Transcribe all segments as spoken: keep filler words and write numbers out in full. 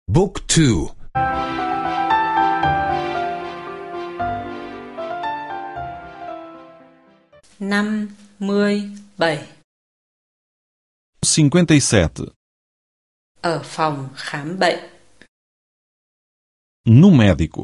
Book two. năm mươi bảy. cinquenta e sete. Ở phòng khám bệnh. No médico.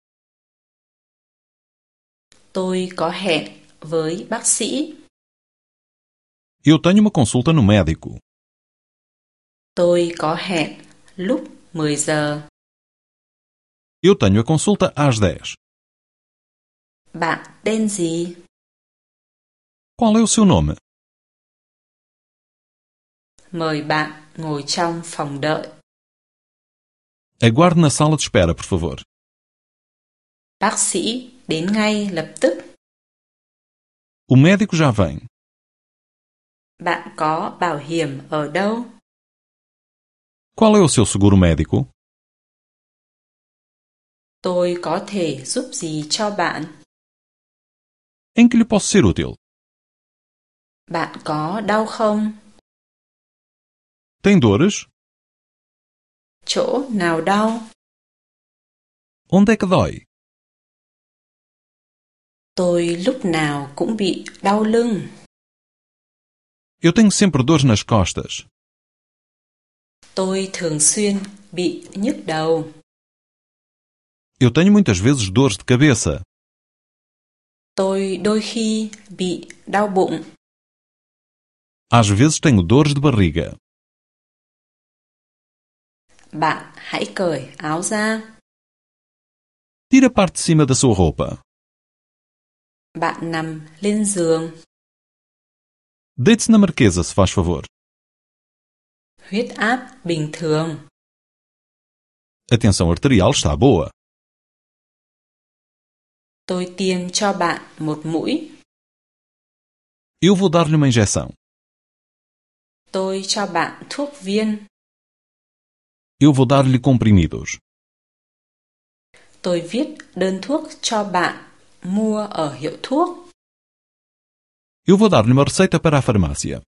Tôi có hẹn với bác sĩ. Eu tenho uma consulta no médico. Tôi có hẹn lúc mười giờ. Eu tenho a consulta às dez. Bạn tên gì? Qual é o seu nome? Mời bạn ngồi trong phòng đợi. Aguarde na sala de espera, por favor. Bác sĩ đến ngay lập tức. O médico já vem. Bạn có bảo hiểm ở đâu? Qual é o seu seguro médico? Tôi có thể giúp gì cho bạn? Em que lhe posso ser útil? Bạn có đau không? Tem dores? Chỗ nào đau? Onde é que dói? Tôi lúc nào cũng bị đau lưng. Eu tenho sempre dores nas costas. Tôi thường xuyên bị nhức đầu. Eu tenho muitas vezes dores de cabeça. Tôi đôi khi bị đau bụng. Às vezes tenho dores de barriga. Bạn hãy cởi áo ra. Tire a parte de cima da sua roupa. Bạn nằm lên giường. Deite-se na marquesa, se faz favor. Huyết áp bình thường. A tensão arterial está boa. Tôi tiêm cho bạn một mũi. Eu vou dar-lhe uma injeção. Tôi cho bạn thuốc viên. Eu vou dar-lhe comprimidos. Tôi viết đơn thuốc cho bạn mua ở hiệu thuốc. Eu vou dar-lhe uma receita para a farmácia.